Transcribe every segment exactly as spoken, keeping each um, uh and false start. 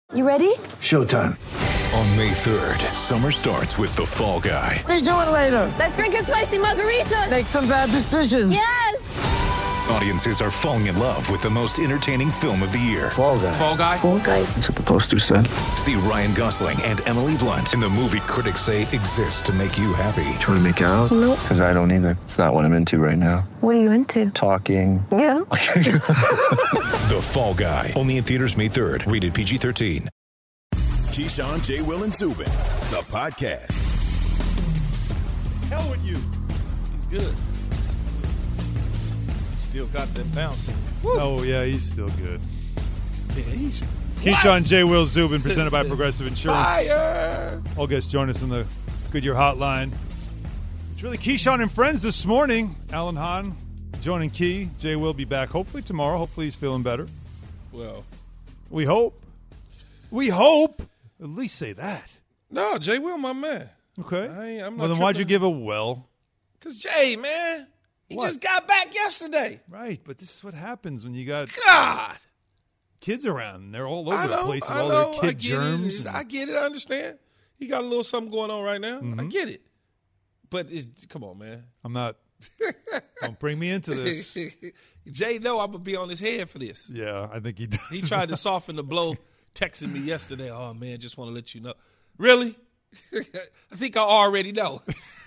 You ready? Showtime. On May third, summer starts with The Fall Guy. Let's do it later. Let's drink a spicy margarita. Make some bad decisions. Yes! Audiences are falling in love with the most entertaining film of the year. Fall Guy. Fall Guy? Fall Guy. That's what the poster said. See Ryan Gosling and Emily Blunt in the movie critics say exists to make you happy. Trying to make it out? Nope. Because I don't either. It's not what I'm into right now. What are you into? Talking. Yeah. The Fall Guy. Only in theaters May third. Rated P G thirteen. Keyshawn, J. Will, and Zubin, the podcast. Hell with you. He's good. Still got that bounce. Oh, yeah, he's still good. Yeah, he's Keyshawn, J. Will, Zubin, presented by Progressive Insurance. fire. All guests join us on the Goodyear Hotline. It's really Keyshawn and friends this morning. Alan Hahn joining Key. Jay will be back hopefully tomorrow. Hopefully he's feeling better. Well, We hope. We hope. At least say that. no, Jay Will, my man. Okay. I ain't, I'm not well, then why'd you tripping. give a well? Because Jay, man, he What? just got back yesterday. Right, but this is what happens when you got God. kids around. And they're all over I know, the place with I all know, their I kid get germs. It. and- I get it. I understand. He got a little something going on right now. Mm-hmm. I get it. But it's, come on, man. I'm not. Don't bring me into this. Jay know I'm going to be on his head for this. Yeah, I think he does. He tried to soften the blow, texting me yesterday. Oh, man, just want to let you know. Really? I think I already know.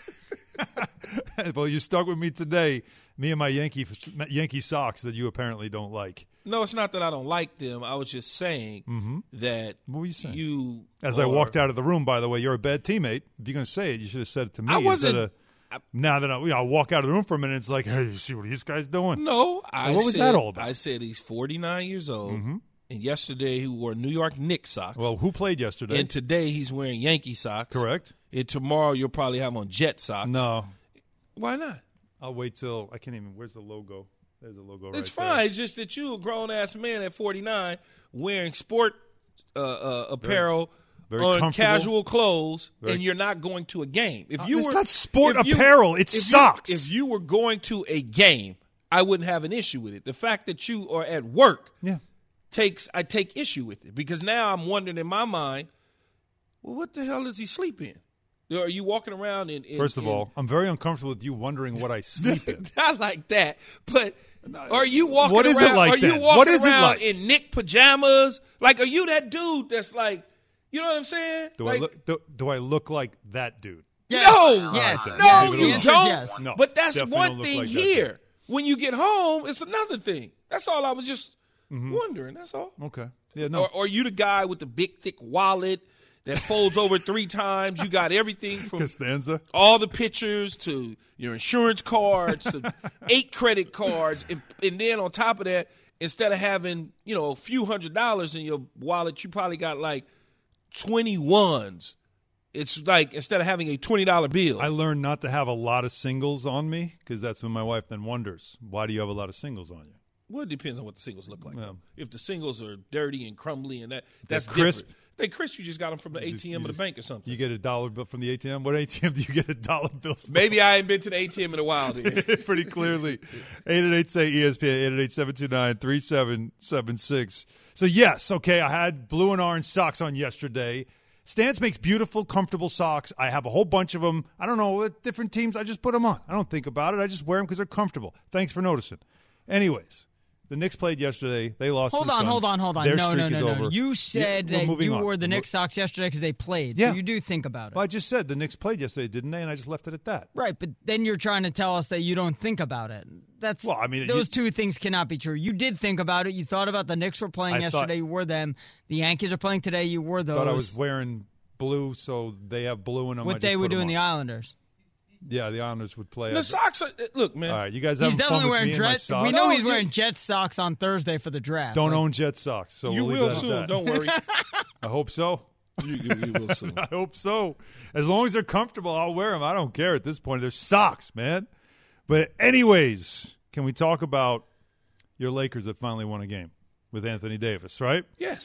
Well, you stuck with me today. Me and my Yankee Yankee socks that you apparently don't like. No, it's not that I don't like them. I was just saying Mm-hmm. that What were you saying? you As I are- walked out of the room, by the way, you're a bad teammate. If you're going to say it, you should have said it to me. I wasn't- instead of, now that I, you know, I walk out of the room for a minute, it's like, hey, you see what these guys doing? No, I what was said, that all about? I said he's forty-nine years old, and yesterday he wore New York Knicks socks. Well, who played yesterday? and today he's wearing Yankee socks. Correct? And tomorrow you'll probably have on Jet socks. No. Why not? I'll wait till, I can't even, where's the logo? There's the logo right It's there. fine. It's just that you a grown ass man at forty-nine wearing sport uh, uh, apparel very on comfortable. casual clothes, Very- and you're not going to a game. If Uh, you it's were not sport if you- apparel, it's if you- socks. if you were going to a game, I wouldn't have an issue with it. The fact that you are at work Yeah. takes I take issue with it because now I'm wondering in my mind, well, what the hell does he sleep in? Are you walking around in? in First of in- all, I'm very uncomfortable with you wondering what I sleep in. not like that, but are you walking What is it around? like are you then? walking What is it around like? in Nick pajamas? Like, are you that dude that's like, you know what I'm saying? Do like, I look? Do, do I look like that dude? Yes. No, Yes. All right, then. no, Leave it you alone. don't. Yes. No, but that's definitely one don't look thing like that here. dude. When you get home, it's another thing. That's all I was just Mm-hmm. wondering. That's all. Okay. Yeah. No. Or, or you the guy with the big thick wallet that folds over three times? You got everything from Costanza. all the pictures to your insurance cards to eight credit cards, and, and then on top of that, instead of having you know a few hundred dollars in your wallet, you probably got like twenty ones. It's like instead of having a twenty dollar bill. I learned not to have a lot of singles on me because that's when my wife then wonders, why do you have a lot of singles on you? Well, it depends on what the singles look like. Yeah. though. If the singles are dirty and crumbly and that, that's crisp. different. They crisp, you just got them from the A T M You or the just- bank or something. You get a dollar bill from the A T M. What A T M do you get a dollar bill from? Maybe I ain't been to the A T M in a while then. Pretty clearly. eight eight eight say E S P N, eight eight eight, seven two nine, three seven seven six. So, yes, okay, I had blue and orange socks on yesterday. Stance makes beautiful, comfortable socks. I have a whole bunch of them. I don't know, at different teams, I just put them on. I don't think about it. I just wear them because they're comfortable. Thanks for noticing. Anyways, the Knicks played yesterday. They lost Hold to the on, Suns. hold on, hold on. Their no, streak no, no, is no. over. You said Yeah, we're that moving you on. wore the We're mo- Knicks socks yesterday because they played. Yeah. So you do think about it. Well, I just said the Knicks played yesterday, didn't they? And I just left it at that. Right, but then you're trying to tell us that you don't think about it. That's Well, I mean, those you- two things cannot be true. You did think about it. You thought about the Knicks were playing I yesterday. thought- You wore them. The Yankees are playing today. You wore those. Thought I was wearing blue, so they have blue in them. I what just they put would do them in the on. Islanders. Yeah, the Islanders would play. The I- socks are look, man. All right, you guys He's having fun definitely with wearing me and my Jet. socks? We know No, he's you- wearing Jet socks on Thursday for the draft. Don't Like, own Jet socks, so You we'll leave will that at soon. that. Don't worry. I hope so. you, you, you will soon. I hope so. As long as they're comfortable, I'll wear them. I don't care at this point. They're socks, man. But anyways, can we talk about your Lakers that finally won a game with Anthony Davis, right? Yes.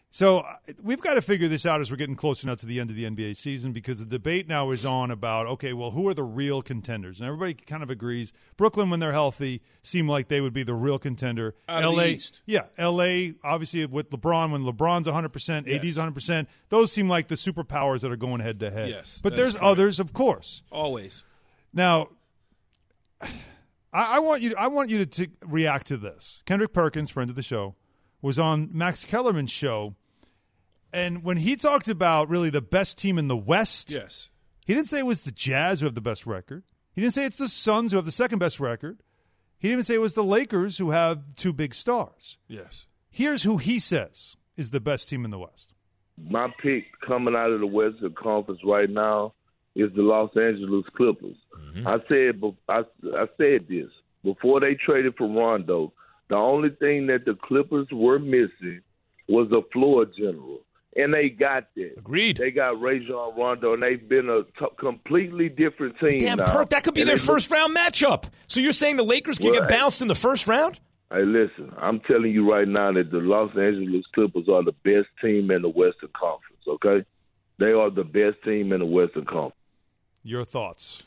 So uh, we've got to figure this out as we're getting closer now to the end of the N B A season, because the debate now is on about, okay, well, who are the real contenders? And everybody kind of agrees. Brooklyn, when they're healthy, seem like they would be the real contender. Out L A, of the East. Yeah, L A, obviously with LeBron, when LeBron's one hundred percent, Yes. A D's one hundred percent, those seem like the superpowers that are going head to head. Yes, but that there's is correct. others, of course. Always. Now, I, I want you. I want you to t- react to this. Kendrick Perkins, friend of the show, was on Max Kellerman's show, and when he talked about really the best team in the West, Yes. he didn't say it was the Jazz who have the best record. He didn't say it's the Suns who have the second best record. He didn't even say it was the Lakers who have two big stars. Yes. Here's who he says is the best team in the West. My pick coming out of the Western Conference right now is the Los Angeles Clippers. Mm-hmm. I said I, I said this before they traded for Rondo. The only thing that the Clippers were missing was a floor general, and they got that. Agreed. They got Rajon Rondo, and they've been a t- completely different team. Damn, now. Perk, that could be and their look- first round matchup. So you're saying the Lakers can Well, get bounced in the first round? Hey, listen, I'm telling you right now that the Los Angeles Clippers are the best team in the Western Conference, okay? They are the best team in the Western Conference. Your thoughts?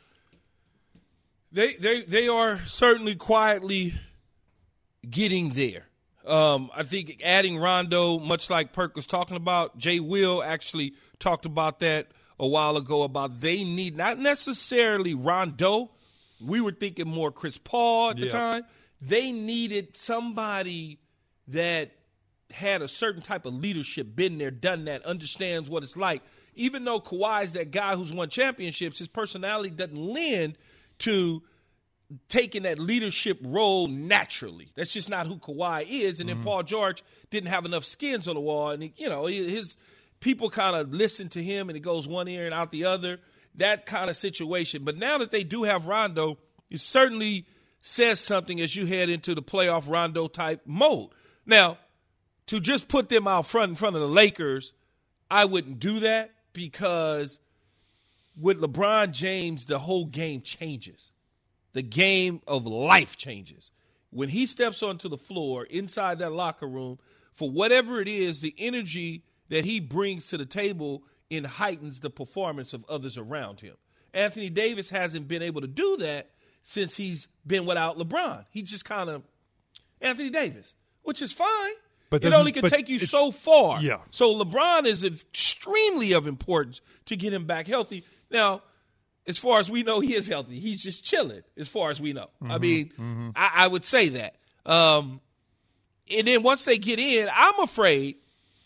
They they they are certainly quietly getting there. Um, I think adding Rondo, much like Perk was talking about, Jay Will actually talked about that a while ago, about they need not necessarily Rondo. We were thinking more Chris Paul at the Yeah. time. They needed somebody that had a certain type of leadership, been there, done that, understands what it's like. Even though Kawhi's that guy who's won championships, his personality doesn't lend to taking that leadership role naturally. That's just not who Kawhi is. And then Mm-hmm. Paul George didn't have enough skins on the wall. And, he, you know, his people kind of listen to him and it goes one ear and out the other, that kind of situation. But now that they do have Rondo, it certainly says something as you head into the playoff Rondo type mode. Now, to just put them out front in front of the Lakers, I wouldn't do that, because with LeBron James, the whole game changes. The game of life changes. When he steps onto the floor inside that locker room, for whatever it is, the energy that he brings to the table and heightens the performance of others around him. Anthony Davis hasn't been able to do that since he's been without LeBron. He just kind of Anthony Davis, which is fine. But it doesn't- only can but take you it- so far. Yeah. So LeBron is extremely of importance to get him back healthy. Now, as far as we know, he is healthy. He's just chilling, as far as we know. Mm-hmm, I mean, I, I would say that. Um, and then once they get in, I'm afraid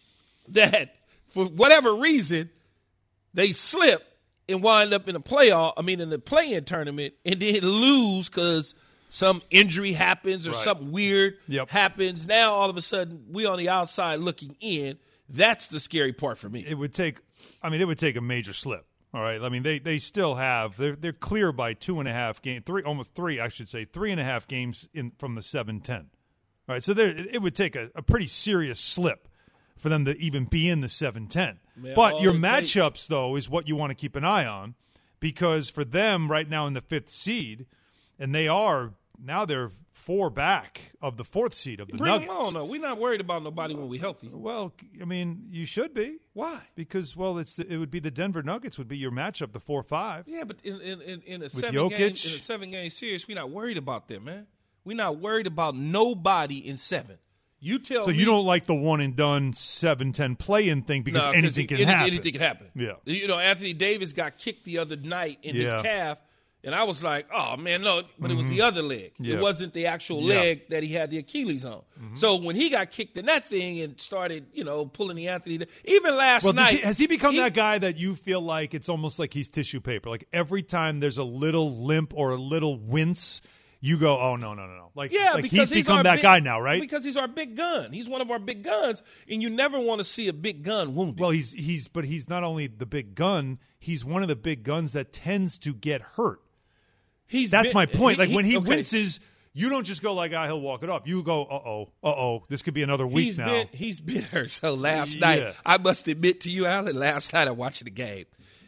that for whatever reason, they slip and wind up in a playoff, I mean, in the play-in tournament, and then lose because some injury happens or Right. something weird Yep. happens. Now, all of a sudden, we on the outside looking in. That's the scary part for me. It would take, I mean, it would take a major slip. All right. I mean, they, they still have, they're, they're clear by two and a half games, three, almost three, I should say, three and a half games in from the seven ten. All right. So there, it would take a, a pretty serious slip for them to even be in the seven ten. Man, But all your it takes- matchups, though, is what you want to keep an eye on, because for them right now in the fifth seed, and they are, now they're four back of the fourth seed of the Bring Nuggets. them on, though. We're not worried about nobody when we're healthy. Well, I mean, you should be. Why? Because, well, it's the, it would be the Denver Nuggets would be your matchup, the four five. Yeah, but in in, in, in a With seven Jokic? game in a seven game series, we're not worried about them, man. We're not worried about nobody in seven. You tell So me you don't like the one and done seven ten play in thing because No, 'cause anything it- can any- happen. Anything can happen. Yeah. You know, Anthony Davis got kicked the other night in his Yeah. calf, and I was like, oh, man, no. But it was the other leg. Yeah. It wasn't the actual Yeah. leg that he had the Achilles on. So when he got kicked in that thing and started, you know, pulling the Anthony, even last Well, does night. he, has he become he- that guy that you feel like it's almost like he's tissue paper? Like every time there's a little limp or a little wince, you go, oh, no, no, no, no. Like, Yeah, like because he's become our that big- guy now, right? Because he's our big gun. He's one of our big guns, and you never want to see a big gun wounded. Well, he's he's but he's not only the big gun, he's one of the big guns that tends to get hurt. he's That's been- my point. he- like when he okay. winces, you don't just go like, ah, he'll walk it up. You go, uh-oh, uh-oh, this could be another week He's now. been he's been hurt. So last Yeah. night, I must admit to you, Alan, last night I watched the game,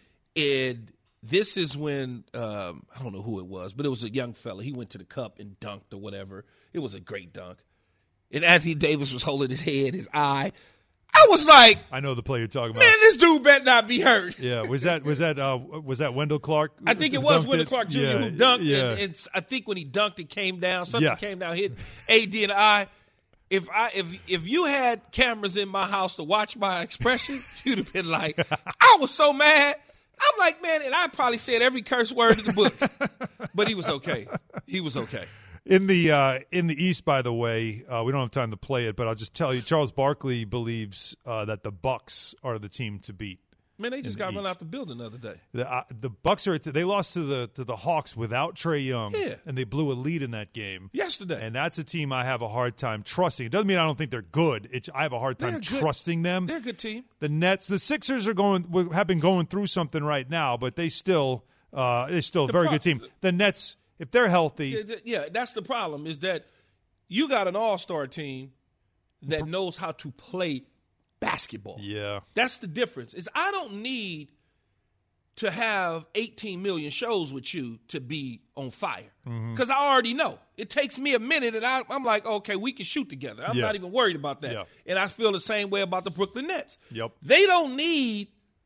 and this is when um, I don't know who it was, but it was a young fella. He went to the cup and dunked or whatever. It was a great dunk, and Anthony Davis was holding his head, his eye. I was like, I know the play you're talking about. man, this dude better not be hurt. Yeah, was that was that uh, was that Wendell Clark? I think it was Wendell Clark Junior Yeah, who dunked, yeah. and, and I think when he dunked, it came down. Something Yeah. came down, hit A D in the eye. If I if if you had cameras in my house to watch my expression, you'd have been like, I was so mad. I'm like, man, and I probably said every curse word in the book, but he was okay. He was okay. In the uh, in the East, by the way, uh, we don't have time to play it, but I'll just tell you, Charles Barkley believes uh, that the Bucks are the team to beat. Man, they just the got run East. out the building the other day. The uh, the Bucks are they lost to the to the Hawks without Trae Young, Yeah. and they blew a lead in that game Yesterday. And that's a team I have a hard time trusting. It doesn't mean I don't think they're good. It's I have a hard time They're good. trusting them. They're a good team. The Nets, the Sixers are going have been going through something right now, but they still uh, they're still a The very pro- good team. The Nets, if they're healthy, Yeah, th- yeah, that's the problem is that you got an all-star team that knows how to play basketball. yeah. That's the difference. Is I don't need to have eighteen million shows with you to be on fire because I already know. It takes me a minute, and I, I'm like, okay, we can shoot together. I'm Yeah. not even worried about that. Yeah. And I feel the same way about the Brooklyn Nets. Yep. They don't need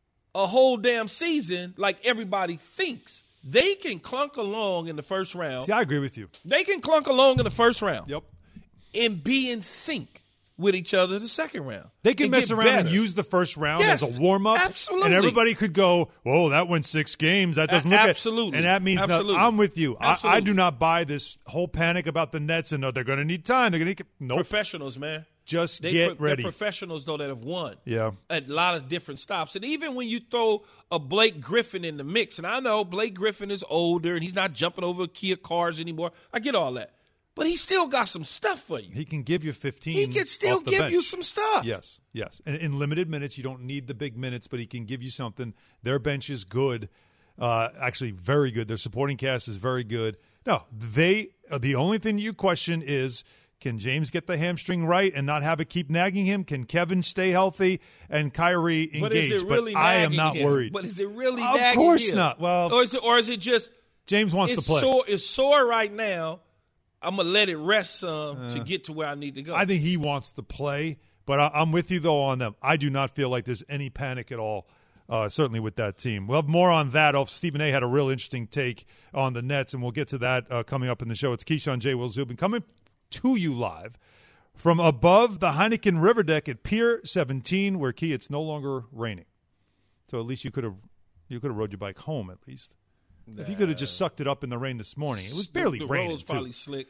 a whole damn season like everybody thinks. They can clunk along in the first round. See, I agree with you. They can clunk along in the first round Yep. and be in sync with each other the second round. They can and mess get around and better. use the first round Yes, as a warm up, absolutely. and everybody could go, "Whoa, that went six games. That doesn't A- look absolutely. At, and that means nothing. Absolutely. I'm with you. I, I Absolutely. do not buy this whole panic about the Nets and oh, they're going to need time. They're going to nope. Professionals, man. Just They get pro- ready. They're professionals, though, that have won. Yeah. A lot of different stops. And even when you throw a Blake Griffin in the mix, and I know Blake Griffin is older and he's not jumping over Kia cars anymore. I get all that. But he still got some stuff for you. He can give you fifteen. He can still off the give bench. you some stuff. Yes, yes. And in limited minutes, you don't need the big minutes, but he can give you something. Their bench is good, uh, actually very good. Their supporting cast is very good. No, they. Uh, the only thing you question is, can James get the hamstring right and not have it keep nagging him? Can Kevin stay healthy and Kyrie engage? But is it really I am nagging not him? worried. But is it really Of nagging course him? not. Well, or is it, or is it just James wants it's to play. Sore, it's sore right now. I'm going to let it rest some to get to where I need to go. I think he wants to play, but I, I'm with you, though, on them. I do not feel like there's any panic at all, uh, certainly with that team. We'll have more on that. Oh, Stephen A. had a real interesting take on the Nets, and we'll get to that uh, coming up in the show. It's Keyshawn, J. Will Zubin coming to you live from above the Heineken River Deck at Pier seventeen, where, Key, it's no longer raining. So at least you could have you could have rode your bike home, at least. If you could have just sucked it up in the rain this morning. It was barely the, the raining, road's too. probably slick.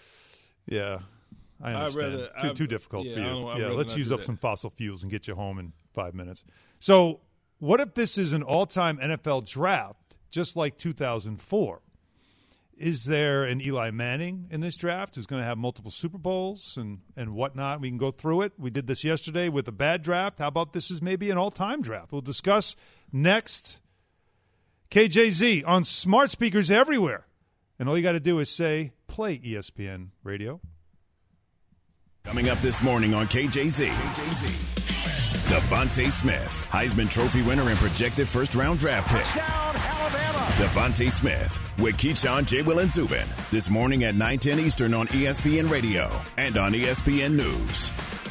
Yeah, I I'd understand. rather- too, I'd- too difficult yeah, for I you. don't- I'd Yeah, rather let's not use do up that. some fossil fuels and get you home in five minutes. So what if this is an all-time N F L draft, just like two thousand four? Is there an Eli Manning in this draft who's going to have multiple Super Bowls and, and whatnot? We can go through it. We did this yesterday with a bad draft. How about this is maybe an all-time draft? We'll discuss next. K J Z on smart speakers everywhere. And all you got to do is say, play E S P N Radio. Coming up this morning on K J Z. Devontae Smith, Heisman Trophy winner and projected first-round draft pick. Devontae Smith with Keyshawn, J. Will, and Zubin. This morning at nine ten Eastern on E S P N Radio and on E S P N News.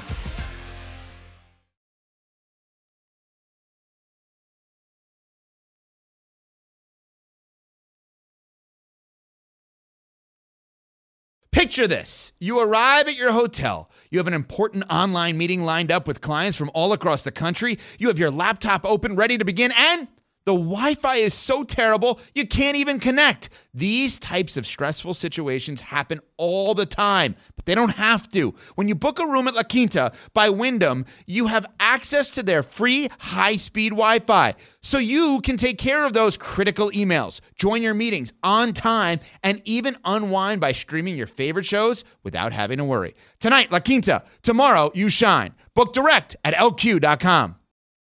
Picture this. You arrive at your hotel. You have an important online meeting lined up with clients from all across the country. You have your laptop open, ready to begin, and the Wi-Fi is so terrible, you can't even connect. These types of stressful situations happen all the time, but they don't have to. When you book a room at La Quinta by Wyndham, you have access to their free high-speed Wi-Fi, so you can take care of those critical emails, join your meetings on time, and even unwind by streaming your favorite shows without having to worry. Tonight, La Quinta. Tomorrow, you shine. Book direct at L Q dot com.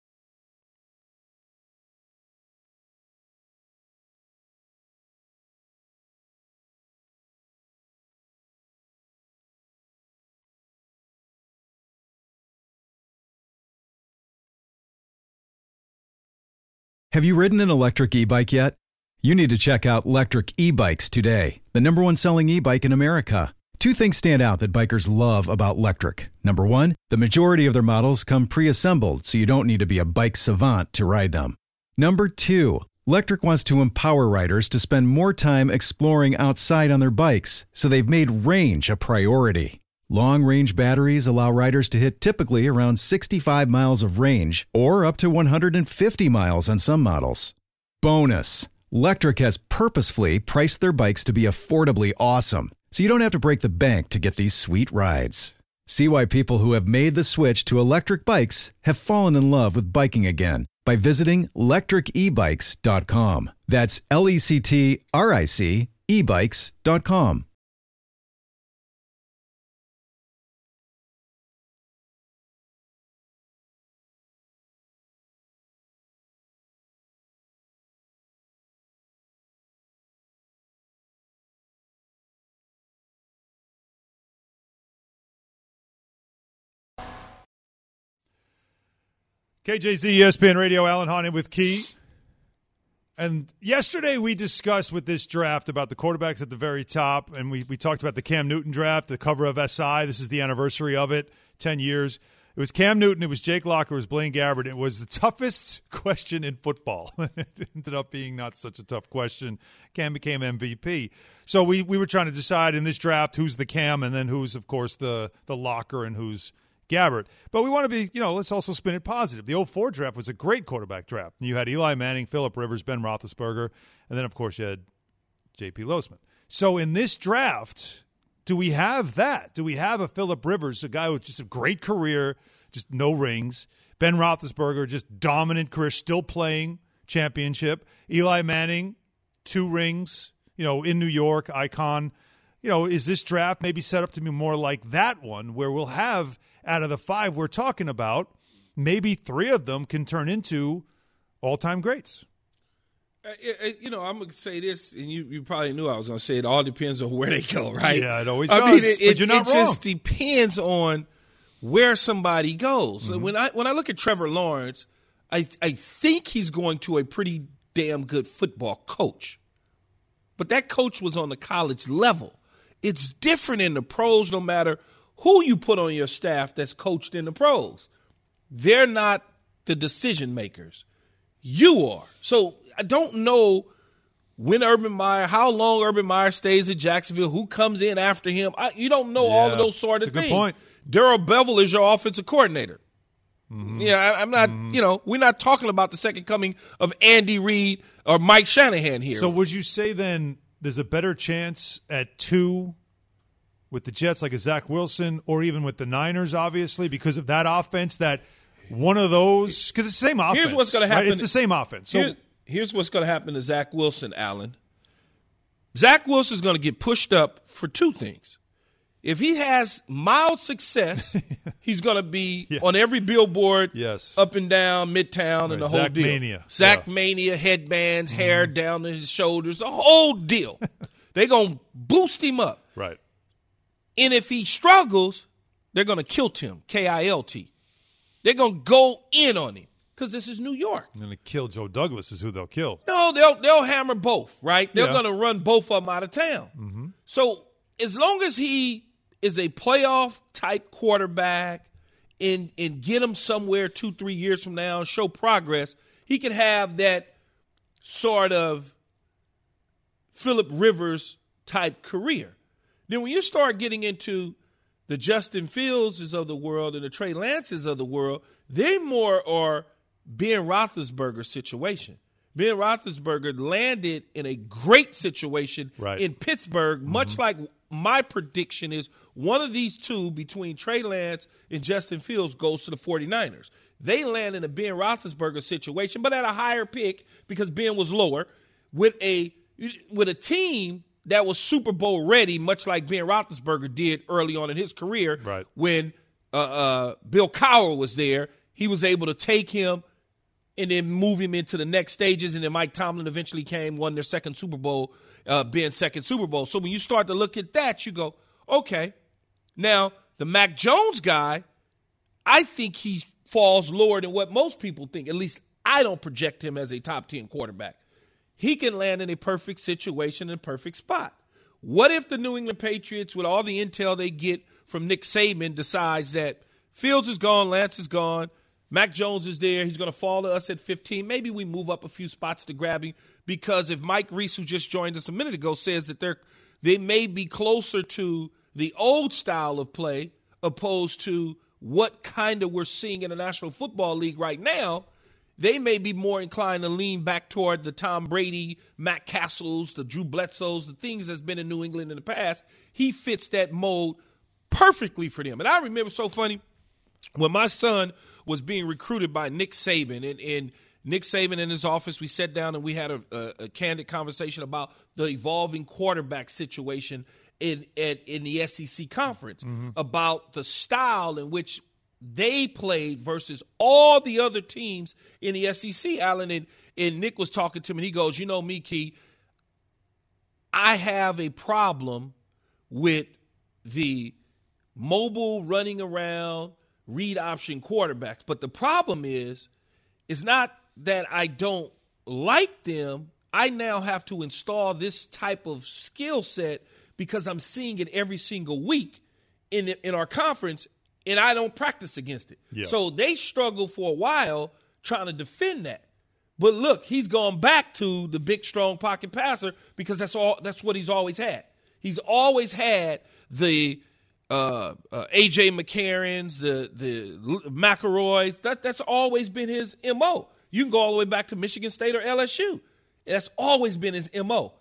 Have you ridden an electric e-bike yet? You need to check out Electric E-Bikes today, the number one selling e-bike in America. Two things stand out that bikers love about Lectric. Number one, the majority of their models come pre-assembled, so you don't need to be a bike savant to ride them. Number two, Lectric wants to empower riders to spend more time exploring outside on their bikes, so they've made range a priority. Long-range batteries allow riders to hit typically around sixty-five miles of range, or up to one hundred fifty miles on some models. Bonus, Lectric has purposefully priced their bikes to be affordably awesome, so you don't have to break the bank to get these sweet rides. See why people who have made the switch to electric bikes have fallen in love with biking again by visiting lectric e bikes dot com. That's L E C T R I C e bikes dot com. K J Z, E S P N Radio, Alan Hahn in with Key. And yesterday we discussed with this draft about the quarterbacks at the very top, and we, we talked about the Cam Newton draft, the cover of S I. This is the anniversary of it, ten years. It was Cam Newton, it was Jake Locker, it was Blaine Gabbert. It was the toughest question in football. It ended up being not such a tough question. Cam became M V P. So we, we were trying to decide in this draft who's the Cam and then who's, of course, the, the Locker and who's Gabbert. But we want to be, you know, let's also spin it positive. The oh four draft was a great quarterback draft. You had Eli Manning, Phillip Rivers, Ben Roethlisberger, and then, of course, you had J P. Losman. So in this draft, do we have that? Do we have a Phillip Rivers, a guy with just a great career, just no rings? Ben Roethlisberger, just dominant career, still playing championship. Eli Manning, two rings, you know, in New York, icon. You know, is this draft maybe set up to be more like that one where we'll have, out of the five we're talking about, maybe three of them can turn into all-time greats? Uh, you know, I'm going to say this, and you, you probably knew I was going to say it all depends on where they go, right? Yeah, it always I does, mean, it, but it, you're not it wrong. just depends on where somebody goes. Mm-hmm. So when I when I look at Trevor Lawrence, I I think he's going to a pretty damn good football coach. But that coach was on the college level. It's different in the pros no matter who you put on your staff that's coached in the pros. They're not the decision makers. You are. So I don't know when Urban Meyer, how long Urban Meyer stays at Jacksonville, who comes in after him. I, you don't know Yeah, all of those sort of that's a things. good point. Darrell Bevel is your offensive coordinator. Mm-hmm. Yeah, I, I'm not, Mm-hmm. you know, we're not talking about the second coming of Andy Reid or Mike Shanahan here. So would you say then there's a better chance at two with the Jets, like a Zach Wilson, or even with the Niners, obviously, because of that offense, that one of those, because it's the same offense. Here's what's going to happen. Right? It's the same offense. So Here, here's what's going to happen to Zach Wilson, Allen. Zach Wilson's going to get pushed up for two things. If he has mild success, he's going to be Yes. on every billboard, Yes. up and down, midtown, Right, and the whole Zach deal. Mania. Zach Yeah. Mania, headbands, hair down to his shoulders, the whole deal. They're going to boost him up. right. And if he struggles, they're going to kilt him, K I L T. They're going to go in on him because this is New York. And then to kill Joe Douglas is who they'll kill. No, they'll they'll hammer both, right? They're Yeah. going to run both of them out of town. Mm-hmm. So as long as he is a playoff-type quarterback and, and get him somewhere two, three years from now, show progress, he can have that sort of Phillip Rivers-type career. Then when you start getting into the Justin Fields' of the world and the Trey Lance's of the world, they more are Ben Roethlisberger's situation. Ben Roethlisberger landed in a great situation Right. in Pittsburgh, much like my prediction is one of these two between Trey Lance and Justin Fields goes to the 49ers. They land in a Ben Roethlisberger situation, but at a higher pick because Ben was lower with a with a team that was Super Bowl ready, much like Ben Roethlisberger did early on in his career. Right. When uh, uh, Bill Cowher was there, he was able to take him and then move him into the next stages. And then Mike Tomlin eventually came, won their second Super Bowl, uh, Ben's second Super Bowl. So when you start to look at that, you go, okay. Now, the Mac Jones guy, I think he falls lower than what most people think. At least I don't project him as a top ten quarterback. He can land in a perfect situation in a perfect spot. What if the New England Patriots, with all the intel they get from Nick Saban, decides that Fields is gone, Lance is gone, Mac Jones is there, he's going to fall to us at fifteen. Maybe we move up a few spots to grab him, because if Mike Reese, who just joined us a minute ago, says that they're they may be closer to the old style of play opposed to what kind of we're seeing in the National Football League right now, they may be more inclined to lean back toward the Tom Brady, Matt Castles, the Drew Bledsoes, the things that's been in New England in the past. He fits that mold perfectly for them. And I remember, so funny, when my son was being recruited by Nick Saban, and, and Nick Saban in his office, we sat down and we had a, a, a candid conversation about the evolving quarterback situation in at, in the S E C conference, mm-hmm. about the style in which they played versus all the other teams in the S E C, Alan. And, and Nick was talking to me, and he goes, you know me, Key, I have a problem with the mobile running around, read option quarterbacks. But the problem is, is not that I don't like them. I now have to install this type of skill set because I'm seeing it every single week in in our conference, and I don't practice against it. Yeah. So they struggled for a while trying to defend that. But look, he's gone back to the big, strong pocket passer because that's all. That's what he's always had. He's always had the uh, uh, A J McCarrons, the the McElroys. That that's always been his M O. You can go all the way back to Michigan State or L S U. That's always been his M O.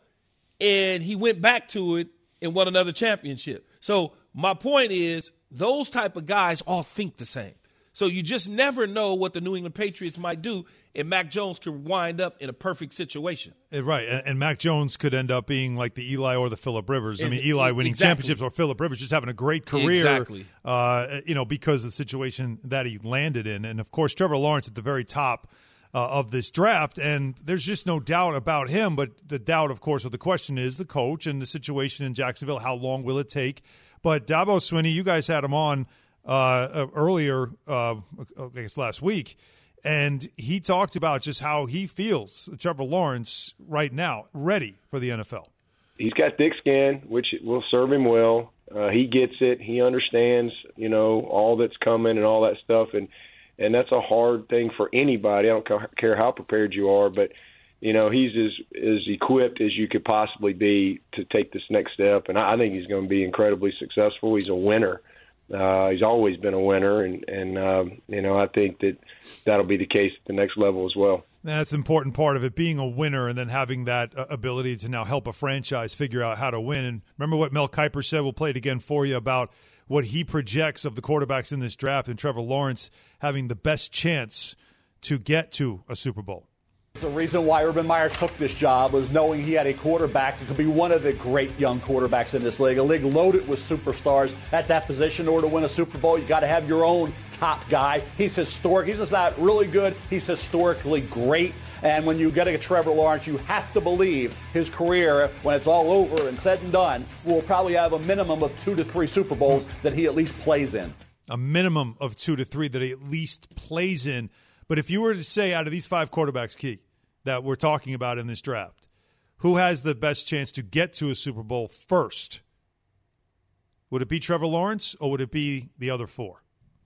And he went back to it and won another championship. So my point is, those type of guys all think the same. So you just never know what the New England Patriots might do, and Mac Jones could wind up in a perfect situation. Right, and, and Mac Jones could end up being like the Eli or the Phillip Rivers. I mean, Eli winning exactly. championships, or Phillip Rivers just having a great career, exactly. uh, you know, because of the situation that he landed in. And, of course, Trevor Lawrence at the very top uh, of this draft, and there's just no doubt about him. But the doubt, of course, or the question is the coach and the situation in Jacksonville. How long will it take? But Dabo Swinney, you guys had him on uh, earlier, uh, I guess last week, and he talked about just how he feels, Trevor Lawrence, right now, ready for the N F L. He's got thick skin, which will serve him well. Uh, he gets it. He understands, you know, all that's coming and all that stuff, and and that's a hard thing for anybody. I don't care how prepared you are, but you know, he's as, as equipped as you could possibly be to take this next step. And I think he's going to be incredibly successful. He's a winner. Uh, he's always been a winner. And, and um, you know, I think that that'll be the case at the next level as well. That's an important part of it, being a winner and then having that uh, ability to now help a franchise figure out how to win. And remember what Mel Kiper said, we'll play it again for you, about what he projects of the quarterbacks in this draft, and Trevor Lawrence having the best chance to get to a Super Bowl. The reason why Urban Meyer took this job was knowing he had a quarterback that could be one of the great young quarterbacks in this league, a league loaded with superstars at that position. In order to win a Super Bowl, you got to have your own top guy. He's historic. He's just not really good. He's historically great. And when you get a Trevor Lawrence, you have to believe his career, when it's all over and said and done, will probably have a minimum of two to three Super Bowls that he at least plays in. A minimum of two to three that he at least plays in. But if you were to say, out of these five quarterbacks, Key, that we're talking about in this draft, who has the best chance to get to a Super Bowl first? Would it be Trevor Lawrence, or would it be the other four?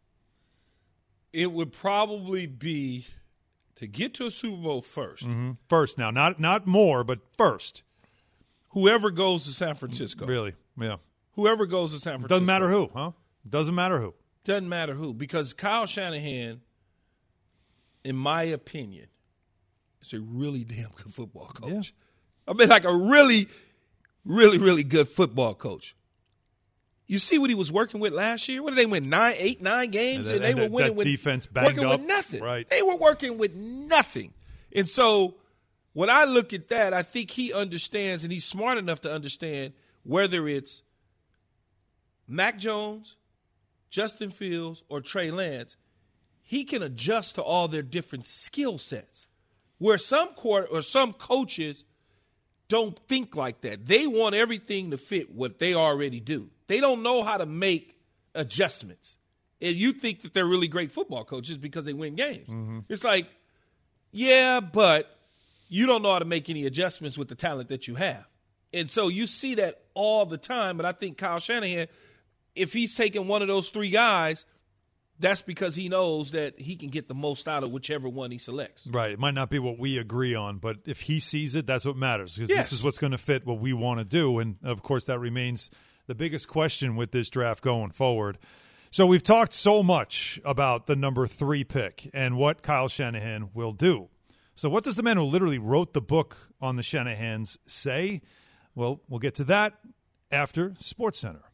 It would probably be to get to a Super Bowl first. Mm-hmm. First now, not not more, but first. Whoever goes to San Francisco. Really, yeah. Whoever goes to San Francisco. Doesn't matter who, huh? Doesn't matter who. Doesn't matter who, because Kyle Shanahan, in my opinion, is a really damn good football coach. Yeah. I mean, like a really, really, really good football coach. You see what he was working with last year? What did they win? Nine, eight, nine games, and, and, they and were that, winning that with defense banged working up. with nothing. Right. They were working with nothing. And so when I look at that, I think he understands, and he's smart enough to understand, whether it's Mac Jones, Justin Fields, or Trey Lance, he can adjust to all their different skill sets. Where some quarter or some coaches don't think like that. They want everything to fit what they already do. They don't know how to make adjustments. And you think that they're really great football coaches because they win games. Mm-hmm. It's like, yeah, but you don't know how to make any adjustments with the talent that you have. And so you see that all the time. But I think Kyle Shanahan, if he's taking one of those three guys, that's because he knows that he can get the most out of whichever one he selects. Right. It might not be what we agree on, but if he sees it, that's what matters, because Yes. this is what's going to fit what we want to do. And, of course, that remains the biggest question with this draft going forward. So we've talked so much about the number three pick and what Kyle Shanahan will do. So what does the man who literally wrote the book on the Shanahans say? Well, we'll get to that after SportsCenter.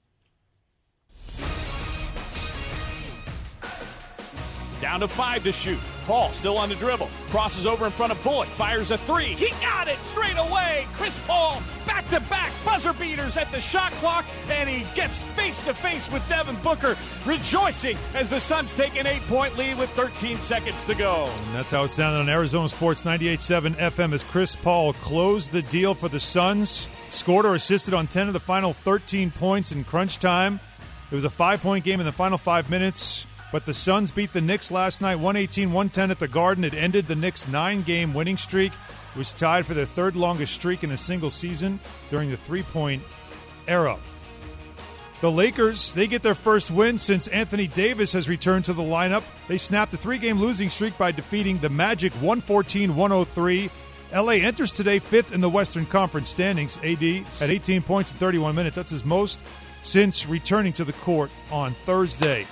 Down to five to shoot. Paul still on the dribble. Crosses over in front of Bullock. Fires a three. He got it straight away. Chris Paul back-to-back buzzer beaters at the shot clock. And he gets face-to-face with Devin Booker, rejoicing as the Suns take an eight-point lead with thirteen seconds to go. And that's how it sounded on Arizona Sports ninety-eight point seven F M as Chris Paul closed the deal for the Suns. Scored or assisted on ten of the final thirteen points in crunch time. It was a five-point game in the final five minutes. But the Suns beat the Knicks last night, one eighteen one ten at the Garden. It ended the Knicks' nine-game winning streak, which tied for their third longest streak in a single season during the three-point era. The Lakers, they get their first win since Anthony Davis has returned to the lineup. They snapped a three-game losing streak by defeating the Magic one fourteen one oh three. L A enters today fifth in the Western Conference standings. A D at eighteen points in thirty-one minutes. That's his most since returning to the court on Thursday.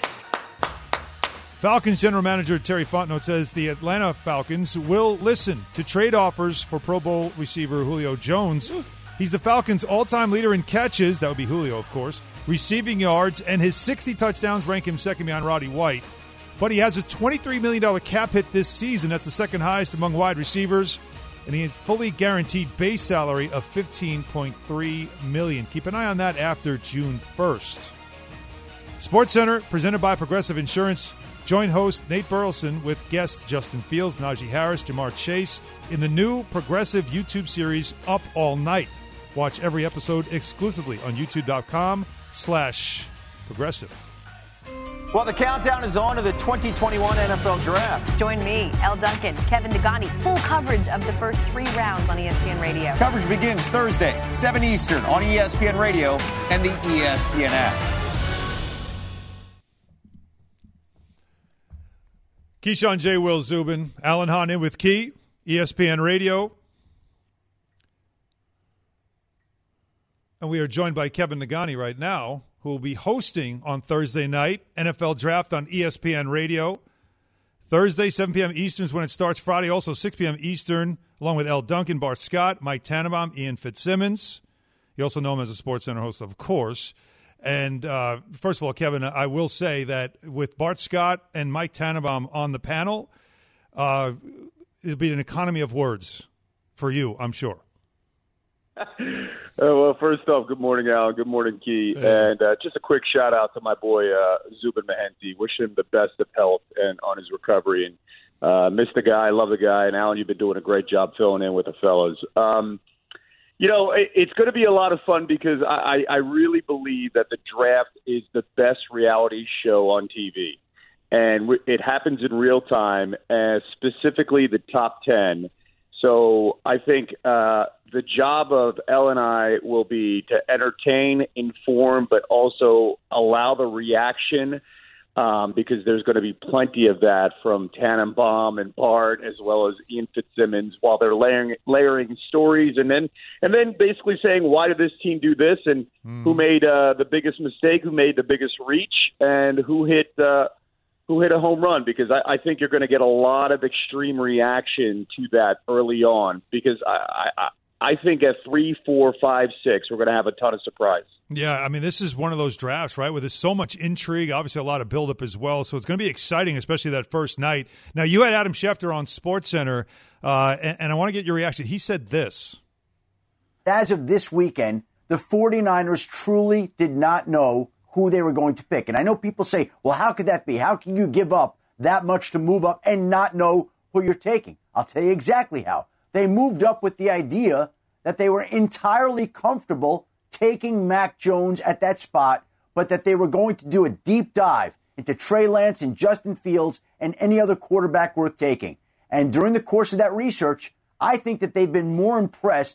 Falcons general manager Terry Fontenot says the Atlanta Falcons will listen to trade offers for Pro Bowl receiver Julio Jones. He's the Falcons' all-time leader in catches, that would be Julio, of course, receiving yards, and his sixty touchdowns rank him second behind Roddy White. But he has a twenty-three million dollars cap hit this season. That's the second highest among wide receivers. And he has fully guaranteed base salary of fifteen point three million dollars. Keep an eye on that after June first. SportsCenter, presented by Progressive Insurance. Join host Nate Burleson with guests Justin Fields, Najee Harris, Jamar Chase in the new Progressive YouTube series Up All Night. Watch every episode exclusively on youtube.com slash progressive. Well, the countdown is on to the twenty twenty-one N F L Draft. Join me, Elle Duncan, Kevin Degani, full coverage of the first three rounds on E S P N Radio. Coverage begins Thursday, seven Eastern on E S P N Radio and the E S P N app. Keyshawn J. Will Zubin, Alan Hahn in with Key, E S P N Radio. And we are joined by Kevin Nagani right now, who will be hosting on Thursday night N F L Draft on E S P N Radio. Thursday, seven p.m. Eastern is when it starts. Friday, also six p.m. Eastern, along with Elle Duncan, Bart Scott, Mike Tannenbaum, Ian Fitzsimmons. You also know him as a SportsCenter host, of course. And uh, first of all, Kevin, I will say that with Bart Scott and Mike Tannenbaum on the panel, uh, it'll be an economy of words for you, I'm sure. Uh, well, first off, good morning, Al. Good morning, Key. Hey. And uh, just a quick shout out to my boy uh, Zubin Mehenti. Wish him the best of health and on his recovery. And uh, miss the guy, love the guy. And Alan, you've been doing a great job filling in with the fellas. Um, You know, it's going to be a lot of fun because I, I really believe that the draft is the best reality show on T V. And it happens in real time, uh, specifically the top ten. So I think uh, the job of Elle and I will be to entertain, inform, but also allow the reaction um, because there's going to be plenty of that from Tannenbaum and Bart as well as Ian Fitzsimmons while they're layering, layering stories and then and then basically saying, why did this team do this and mm. who made uh, the biggest mistake, who made the biggest reach, and who hit uh, who hit a home run, because I, I think you're going to get a lot of extreme reaction to that early on because I, I, I think at three, four, five, six, we're going to have a ton of surprise. Yeah, I mean, this is one of those drafts, right, where there's so much intrigue, obviously a lot of buildup as well, so it's going to be exciting, especially that first night. Now, you had Adam Schefter on SportsCenter, uh, and, and I want to get your reaction. He said this. As of this weekend, the 49ers truly did not know who they were going to pick. And I know people say, well, how could that be? How can you give up that much to move up and not know who you're taking? I'll tell you exactly how. They moved up with the idea that they were entirely comfortable taking Mac Jones at that spot, but that they were going to do a deep dive into Trey Lance and Justin Fields and any other quarterback worth taking. And during the course of that research, I think that they've been more impressed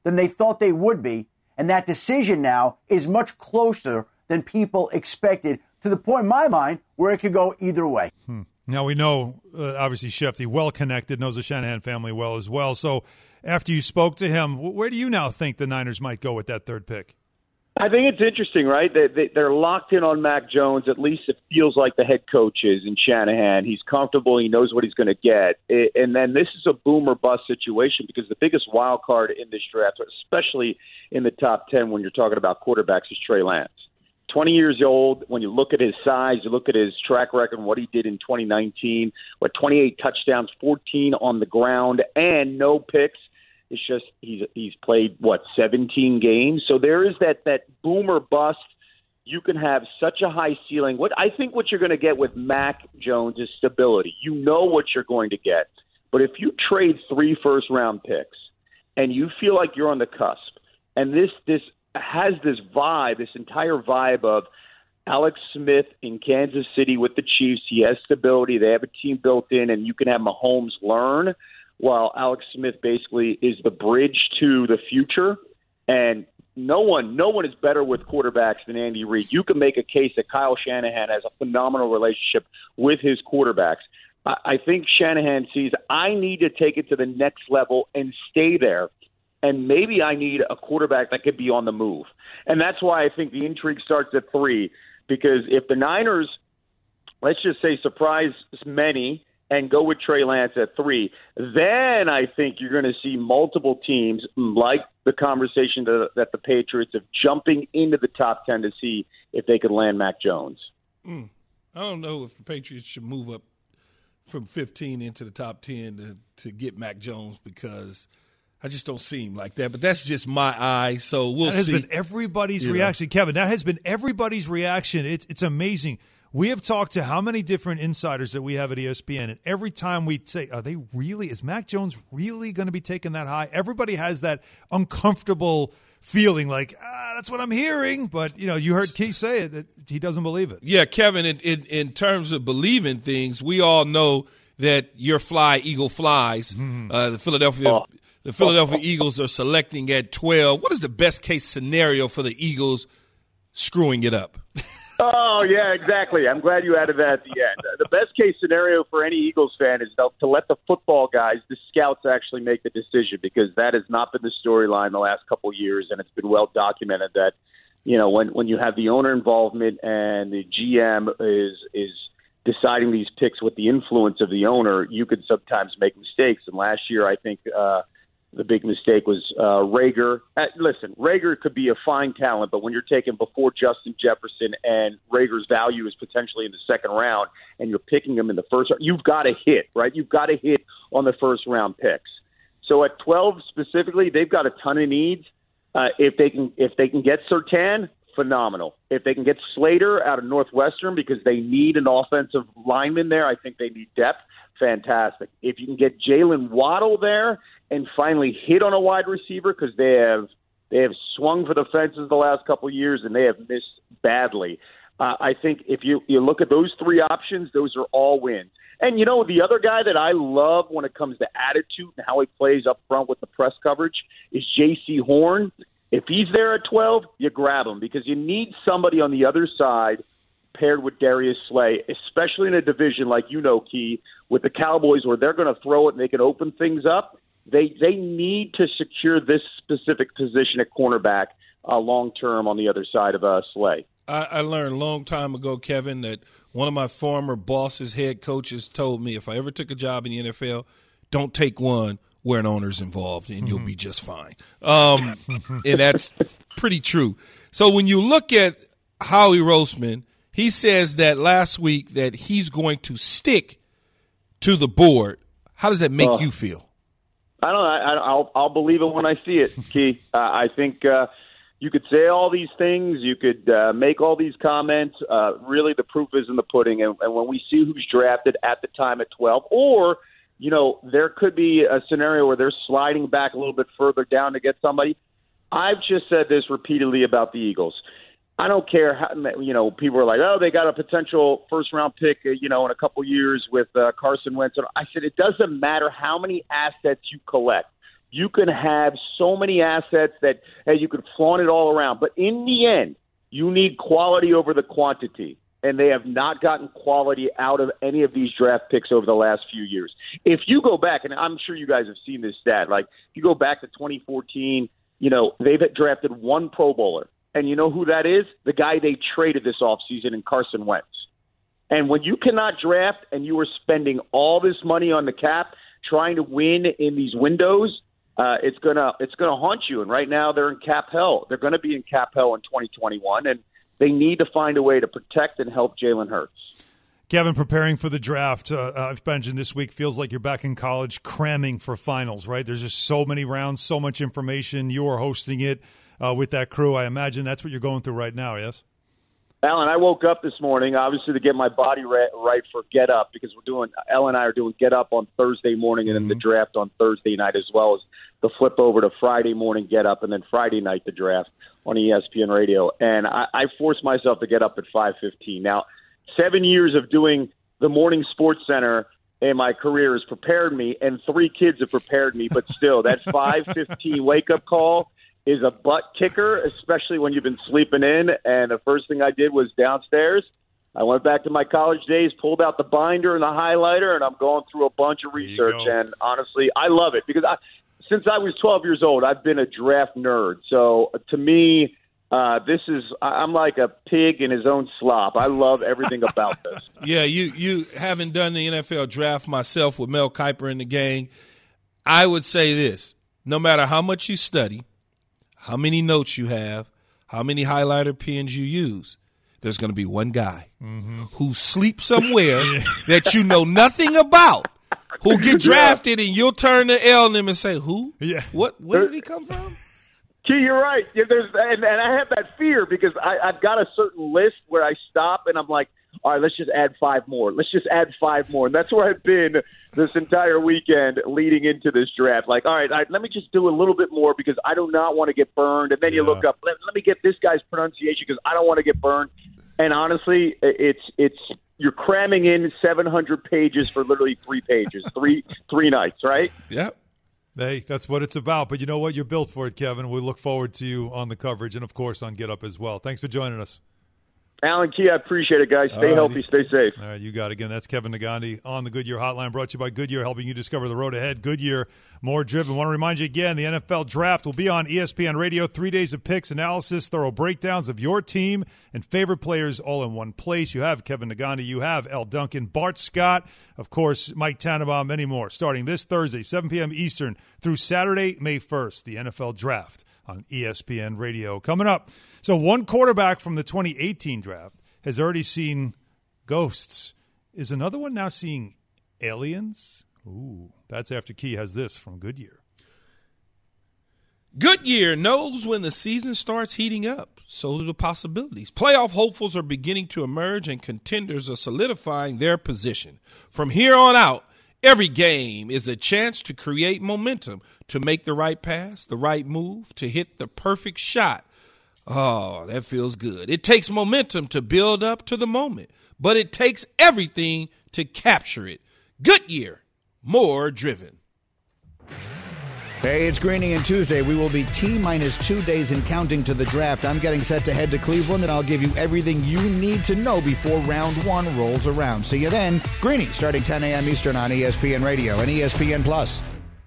than they thought they would be. And that decision now is much closer than people expected, to the point in my mind where it could go either way. Hmm. Now we know, uh, obviously, Shefty, well-connected, knows the Shanahan family well as well. So after you spoke to him, where do you now think the Niners might go with that third pick? I think it's interesting, right? They, they, they're locked in on Mac Jones. At least it feels like the head coach is in Shanahan. He's comfortable. He knows what he's going to get. It, and then this is a boom or bust situation because the biggest wild card in this draft, especially in the top ten when you're talking about quarterbacks, is Trey Lance. twenty years old, when you look at his size, you look at his track record, what he did in twenty nineteen, what twenty-eight touchdowns, fourteen on the ground, and no picks. It's just he's he's played, what, seventeen games? So there is that, that boom or bust. You can have such a high ceiling. What I think what you're going to get with Mac Jones is stability. You know what you're going to get. But if you trade three first-round picks and you feel like you're on the cusp, and this this has this vibe, this entire vibe of Alex Smith in Kansas City with the Chiefs, he has stability, they have a team built in, and you can have Mahomes learn, while Alex Smith basically is the bridge to the future. And no one no one is better with quarterbacks than Andy Reid. You can make a case that Kyle Shanahan has a phenomenal relationship with his quarterbacks. I, I think Shanahan sees, I need to take it to the next level and stay there. And maybe I need a quarterback that could be on the move. And that's why I think the intrigue starts at three, because if the Niners, let's just say, surprise many and go with Trey Lance at three, then I think you're going to see multiple teams, like the conversation that, that the Patriots have, jumping into the top ten to see if they could land Mac Jones. Mm. I don't know if the Patriots should move up from fifteen into the top ten to, to get Mac Jones, because I just don't see him like that. But that's just my eye, so we'll see. That has see. been everybody's you reaction, know. Kevin. That has been everybody's reaction. It's it's amazing. We have talked to how many different insiders that we have at E S P N, and every time we say, are they really, is Mac Jones really going to be taken that high? Everybody has that uncomfortable feeling like, ah, that's what I'm hearing. But, you know, you heard Keith say it, that he doesn't believe it. Yeah, Kevin, in, in, in terms of believing things, we all know that your fly, eagle flies. Mm-hmm. Uh, the Philadelphia oh. the Philadelphia oh. Eagles are selecting at twelve. What is the best case scenario for the Eagles screwing it up? Oh, yeah, exactly. I'm glad you added that at the end. The best case scenario for any Eagles fan is to let the football guys, the scouts, actually make the decision, because that has not been the storyline the last couple of years, and it's been well documented that, you know, when, when you have the owner involvement and the G M is is deciding these picks with the influence of the owner, you could sometimes make mistakes. And last year, I think uh, the big mistake was uh, Rager. Uh, listen, Rager could be a fine talent, but when you're taking before Justin Jefferson and Rager's value is potentially in the second round, and you're picking him in the first round, you've got to hit, right? You've got to hit on the first round picks. So at twelve specifically, they've got a ton of needs. Uh, if they can, if they can get Surtain, phenomenal. If they can get Slater out of Northwestern, because they need an offensive lineman there, I think they need depth. Fantastic. If you can get Jalen Waddle there and finally hit on a wide receiver, because they have they have swung for the fences the last couple of years and they have missed badly. Uh, I think if you, you look at those three options, those are all wins. And, you know, the other guy that I love when it comes to attitude and how he plays up front with the press coverage is J C Horn. If he's there at twelve, you grab him, because you need somebody on the other side paired with Darius Slay, especially in a division like, you know, Key, with the Cowboys, where they're going to throw it and they can open things up. They they need to secure this specific position at cornerback uh, long-term on the other side of uh, Slay. I, I learned a long time ago, Kevin, that one of my former bosses, head coaches, told me if I ever took a job in the N F L, don't take one where an owner's involved, and you'll be just fine. Um, and that's pretty true. So when you look at Howie Roseman, he says that last week that he's going to stick to the board. How does that make uh, you feel? I don't know. I, I'll, I'll believe it when I see it, Key. uh, I think uh, you could say all these things. You could uh, make all these comments. Uh, really, the proof is in the pudding. And, and when we see who's drafted at the time at twelve, or, you know, there could be a scenario where they're sliding back a little bit further down to get somebody. I've just said this repeatedly about the Eagles. I don't care how, you know, people are like, oh, they got a potential first-round pick, you know, in a couple years with uh, Carson Wentz. I said it doesn't matter how many assets you collect. You can have so many assets that hey, you can flaunt it all around. But in the end, you need quality over the quantity. And they have not gotten quality out of any of these draft picks over the last few years. If you go back, and I'm sure you guys have seen this stat, like if you go back to twenty fourteen, you know, they've drafted one Pro Bowler. And you know who that is? The guy they traded this offseason in Carson Wentz. And when you cannot draft and you are spending all this money on the cap trying to win in these windows, uh, it's gonna it's gonna haunt you. And right now they're in cap hell. They're going to be in cap hell in twenty twenty-one, and they need to find a way to protect and help Jalen Hurts. Kevin, preparing for the draft, uh, I've mentioned this week feels like you're back in college cramming for finals, right? There's just so many rounds, so much information. You are hosting it uh, with that crew. I imagine that's what you're going through right now, yes? Alan, I woke up this morning, obviously, to get my body right, right for Get Up, because we're doing, Elle and I are doing Get Up on Thursday morning and then mm-hmm. the draft on Thursday night, as well as the flip over to Friday morning Get Up and then Friday night the draft on E S P N Radio. And I, I forced myself to get up at five fifteen. Now, seven years of doing the morning Sports Center in my career has prepared me, and three kids have prepared me, but still, that five fifteen wake-up call is a butt kicker, especially when you've been sleeping in. And the first thing I did was downstairs. I went back to my college days, pulled out the binder and the highlighter, and I'm going through a bunch of research. And honestly, I love it because I, since I was twelve years old, I've been a draft nerd. So to me, uh, this is I'm like a pig in his own slop. I love everything about this. Yeah, you you haven't done the N F L draft myself with Mel Kiper in the gang. I would say this: no matter how much you study, how many notes you have, how many highlighter pens you use, there's going to be one guy mm-hmm. who sleeps somewhere that you know nothing about, who get drafted, and you'll turn to L them and say, who? Yeah. What? Where did he come from? Key, you're right. Yeah, there's, and, and I have that fear because I, I've got a certain list where I stop and I'm like, all right, let's just add five more. Let's just add five more. And that's where I've been this entire weekend leading into this draft. Like, all right, all right let me just do a little bit more because I do not want to get burned. And then you yeah. look up, let, let me get this guy's pronunciation because I don't want to get burned. And honestly, it's it's you're cramming in seven hundred pages for literally three pages, three three nights, right? Yep. Hey, that's what it's about. But you know what? You're built for it, Kevin. We look forward to you on the coverage and, of course, on Get Up as well. Thanks for joining us. Alan Key, I appreciate it, guys. Stay healthy, stay safe. All right, you got it. Again, that's Kevin Negandhi on the Goodyear Hotline, brought to you by Goodyear, helping you discover the road ahead. Goodyear, more driven. Want to remind you again, the N F L Draft will be on E S P N Radio. Three days of picks, analysis, thorough breakdowns of your team and favorite players all in one place. You have Kevin Negandhi, you have L. Duncan, Bart Scott, of course, Mike Tannenbaum, many more. Starting this Thursday, seven p.m. Eastern, through Saturday, May first, the N F L Draft on E S P N Radio. Coming up, so one quarterback from the twenty eighteen draft has already seen ghosts. Is another one now seeing aliens? Ooh, that's after Key has this from Goodyear. Goodyear knows when the season starts heating up. So do the possibilities. Playoff hopefuls are beginning to emerge, and contenders are solidifying their position. From here on out, every game is a chance to create momentum, to make the right pass, the right move, to hit the perfect shot. Oh, that feels good. It takes momentum to build up to the moment, but it takes everything to capture it. Goodyear, more driven. Hey, it's Greeny and Tuesday. We will be T-minus two days and counting to the draft. I'm getting set to head to Cleveland, and I'll give you everything you need to know before round one rolls around. See you then. Greeny, starting ten a.m. Eastern on E S P N Radio and E S P N Plus.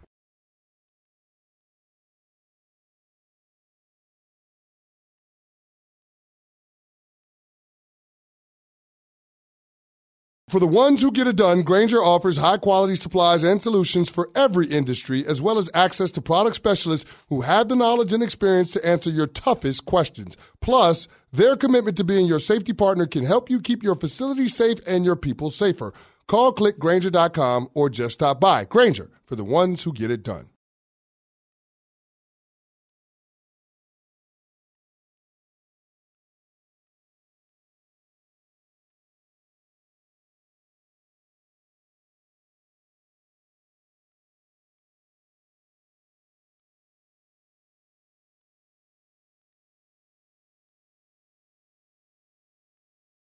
For the ones who get it done, Grainger offers high-quality supplies and solutions for every industry, as well as access to product specialists who have the knowledge and experience to answer your toughest questions. Plus, their commitment to being your safety partner can help you keep your facility safe and your people safer. Call, click Grainger dot com, or just stop by. Grainger, for the ones who get it done.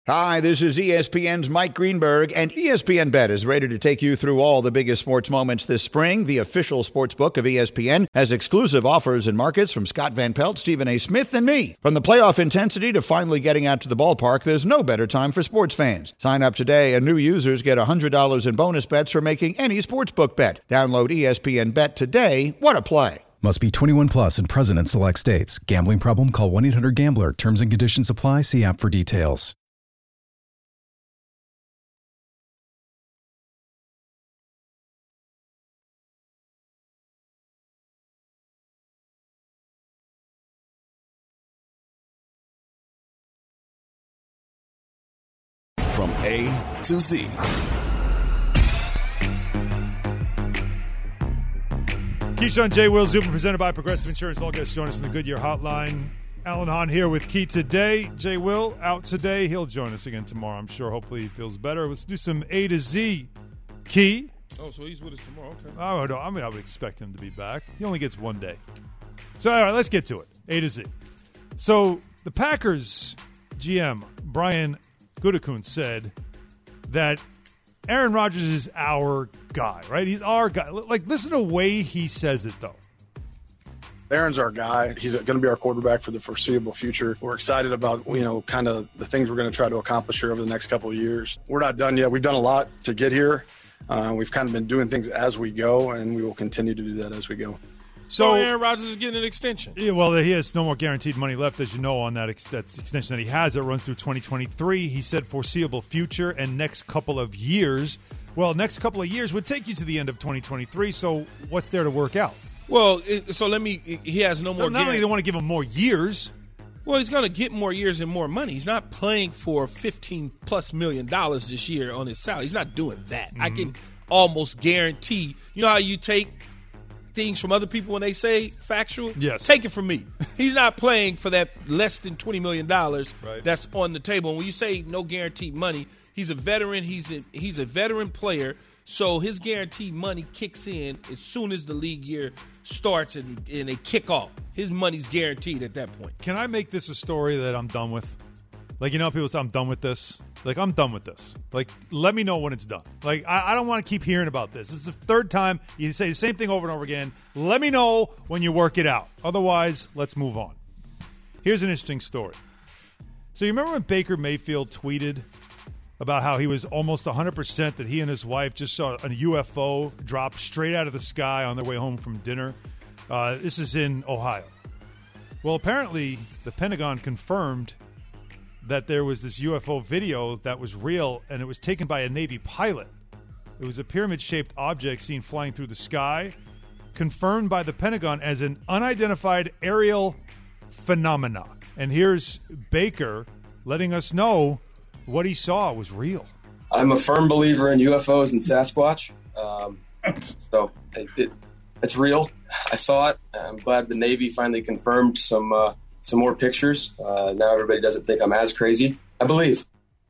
Hi, this is E S P N's Mike Greenberg, and E S P N Bet is ready to take you through all the biggest sports moments this spring. The official sports book of E S P N has exclusive offers and markets from Scott Van Pelt, Stephen A. Smith, and me. From the playoff intensity to finally getting out to the ballpark, there's no better time for sports fans. Sign up today, and new users get one hundred dollars in bonus bets for making any sportsbook bet. Download E S P N Bet today. What a play. Must be twenty-one plus and present in select states. Gambling problem? Call one eight hundred gambler. Terms and conditions apply. See app for details. From A to Z. Keyshawn, J. Will, Zubin, presented by Progressive Insurance. All guests join us in the Goodyear Hotline. Alan Hahn here with Key today. J. Will out today. He'll join us again tomorrow, I'm sure. Hopefully he feels better. Let's do some A to Z. Key. Oh, so he's with us tomorrow. Okay. Oh, no, I mean, I would expect him to be back. He only gets one day. So, all right, let's get to it. A to Z. So, the Packers G M, Brian Gutekunst, said that Aaron Rodgers is our guy, right? He's our guy. Like, listen to the way he says it, though. Aaron's our guy. He's going to be our quarterback for the foreseeable future. We're excited about, you know, kind of the things we're going to try to accomplish here over the next couple of years. We're not done yet. We've done a lot to get here. Uh, we've kind of been doing things as we go, and we will continue to do that as we go. So, so Aaron Rodgers is getting an extension. Yeah, well, he has no more guaranteed money left, as you know, on that, ex- that extension that he has. It runs through twenty twenty-three. He said foreseeable future and next couple of years. Well, next couple of years would take you to the end of twenty twenty-three, so what's there to work out? Well, it, so let me – he has no more – Not only do they want to give him more years. Well, he's going to get more years and more money. He's not playing for fifteen-plus million dollars this year on his salary. He's not doing that. Mm-hmm. I can almost guarantee – you know how you take – things from other people when they say factual? Yes. Take it from me. He's not playing for that less than twenty million dollars right. that's on the table. And when you say no guaranteed money, he's a veteran. He's a, he's a veteran player, so his guaranteed money kicks in as soon as the league year starts and, and they kick off. His money's guaranteed at that point. Can I make this a story that I'm done with? Like, you know, people say, I'm done with this. Like, I'm done with this. Like, let me know when it's done. Like, I, I don't want to keep hearing about this. This is the third time you say the same thing over and over again. Let me know when you work it out. Otherwise, let's move on. Here's an interesting story. So you remember when Baker Mayfield tweeted about how he was almost one hundred percent that he and his wife just saw a U F O drop straight out of the sky on their way home from dinner? Uh, this is in Ohio. Well, apparently, the Pentagon confirmed that there was this U F O video that was real, and it was taken by a Navy pilot. It was a pyramid-shaped object seen flying through the sky, confirmed by the Pentagon as an unidentified aerial phenomena. And here's Baker letting us know what he saw was real. I'm a firm believer in U F Os and Sasquatch. Um, so it, it, it's real. I saw it. I'm glad the Navy finally confirmed some uh, some more pictures. Uh, now everybody doesn't think I'm as crazy. I believe.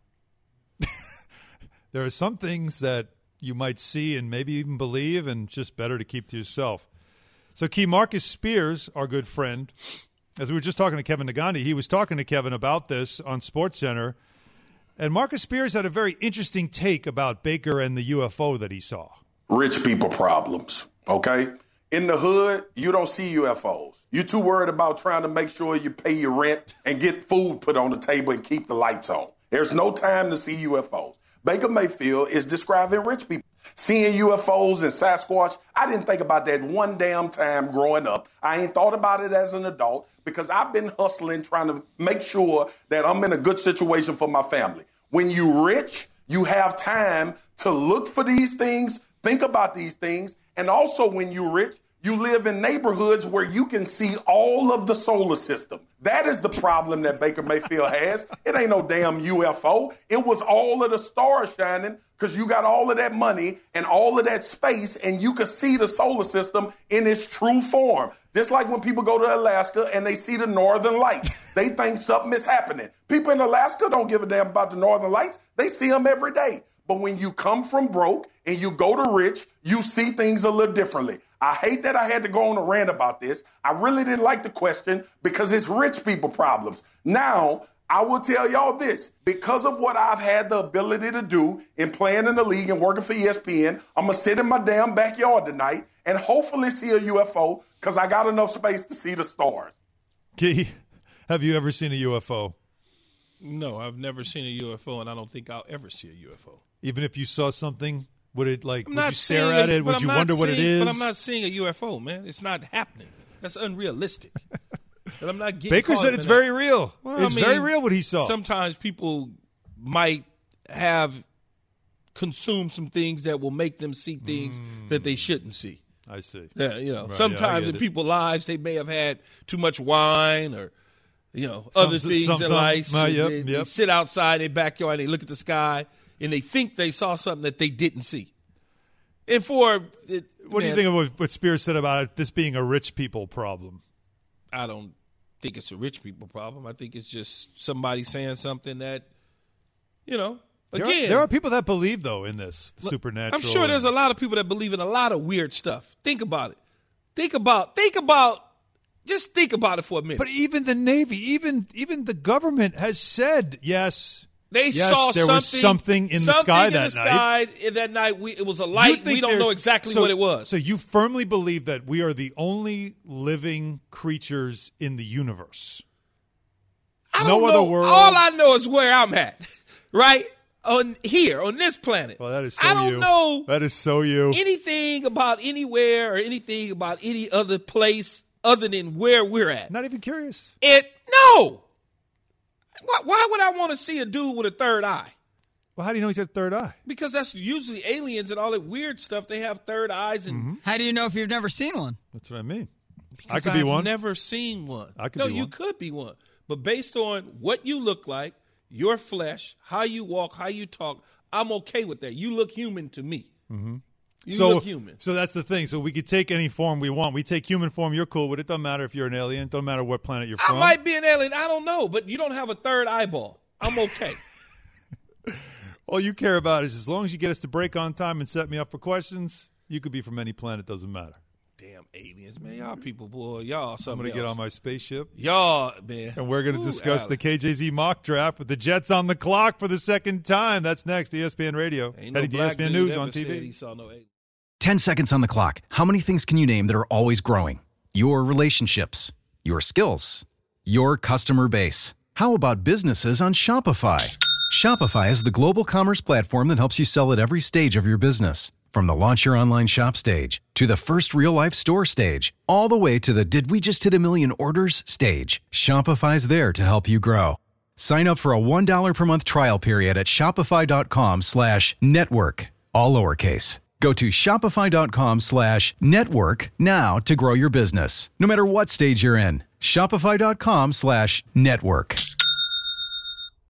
There are some things that you might see and maybe even believe, and just better to keep to yourself. So, Key, Marcus Spears, our good friend, as we were just talking to Kevin Nagandi, he was talking to Kevin about this on SportsCenter, and Marcus Spears had a very interesting take about Baker and the U F O that he saw. Rich people problems, okay? In the hood, you don't see U F Os. You're too worried about trying to make sure you pay your rent and get food put on the table and keep the lights on. There's no time to see U F Os. Baker Mayfield is describing rich people. Seeing U F Os and Sasquatch, I didn't think about that one damn time growing up. I ain't thought about it as an adult because I've been hustling, trying to make sure that I'm in a good situation for my family. When you rich, you have time to look for these things, think about these things, and also when you're rich, you live in neighborhoods where you can see all of the solar system. That is the problem that Baker Mayfield has. It ain't no damn U F O. It was all of the stars shining because you got all of that money and all of that space, and you could see the solar system in its true form. Just like when people go to Alaska and they see the northern lights, they think something is happening. People in Alaska don't give a damn about the northern lights. They see them every day. But when you come from broke and you go to rich, you see things a little differently. I hate that I had to go on a rant about this. I really didn't like the question because it's rich people problems. Now, I will tell y'all this. Because of what I've had the ability to do in playing in the league and working for E S P N, I'm going to sit in my damn backyard tonight and hopefully see a U F O because I got enough space to see the stars. Key, have you ever seen a U F O? No, I've never seen a U F O, and I don't think I'll ever see a U F O. Even if you saw something, would it like? I'm would not you stare seeing at a- it? but Would I'm you not wonder what it seeing- is? But I'm not seeing a U F O, man. It's not happening. That's unrealistic. And I'm not getting Baker caught said up it's in that. very real. Well, It's I mean, very real what he saw. Sometimes people might have consumed some things that will make them see things that they shouldn't see. I see. Yeah, you know, Right, yeah, I sometimes get in it. people's lives they may have had too much wine or, you know, Some- other things some- in some- life. uh, yep, they, they yep. sit outside in their backyard and they look at the sky and they think they saw something that they didn't see. And for it, What do you man, think of what, what Spears said about it, this being a rich people problem? I don't think it's a rich people problem. I think it's just somebody saying something that, you know, There are- again. there are people that believe though in this the Look, supernatural. I'm sure there's a lot of people that believe in a lot of weird stuff. Think about it. Think about, think about, just think about it for a minute. But even the Navy, even even the government has said yes. They yes, saw there something, was something in the something sky in that the night. sky that night. We, it was a You light. think We don't there's- know exactly so- what it was. So you firmly believe that we are the only living creatures in the universe. I no don't other know. world. All I know is where I'm at, right on here on this planet. Well, that is so I don't you. know That is so you. anything about anywhere or anything about any other place other than where we're at. Not even curious. It no. Why, why would I want to see a dude with a third eye? Well, how do you know he's got a third eye? Because that's usually aliens and all that weird stuff. They have third eyes, and Mm-hmm. How do you know if you've never seen one? That's what I mean. I because could be I've one. never seen one. I could no, be you one. could be one. But based on what you look like, your flesh, how you walk, how you talk, I'm okay with that. You look human to me. Mm-hmm. You so, look human. So that's the thing. So we could take any form we want. We take human form. You're cool with it. Doesn't matter if you're an alien. It doesn't matter what planet you're I from. might be an alien. I don't know. But you don't have a third eyeball. I'm okay. All you care about is as long as you get us to break on time and set me up for questions, you could be from any planet. Doesn't matter. Damn aliens, man. Y'all people, boy. Y'all I'm something going to get else. on my spaceship. Y'all, man. And we're going to Ooh, discuss Alex. the K J Z mock draft with the Jets on the clock for the second time. That's next. E S P N Radio. Ain't no Heading to E black S P N dude News ever on T said V. he saw no alien. ten seconds on the clock. How many things can you name that are always growing? Your relationships, your skills, your customer base. How about businesses on Shopify? Shopify is the global commerce platform that helps you sell at every stage of your business. From the launch your online shop stage to the first real life store stage, all the way to the did we just hit a million orders stage. Shopify's there to help you grow. Sign up for a one dollar per month trial period at shopify.com slash network, all lowercase. Go to shopify.com slash network now to grow your business, no matter what stage you're in. Shopify.com slash network.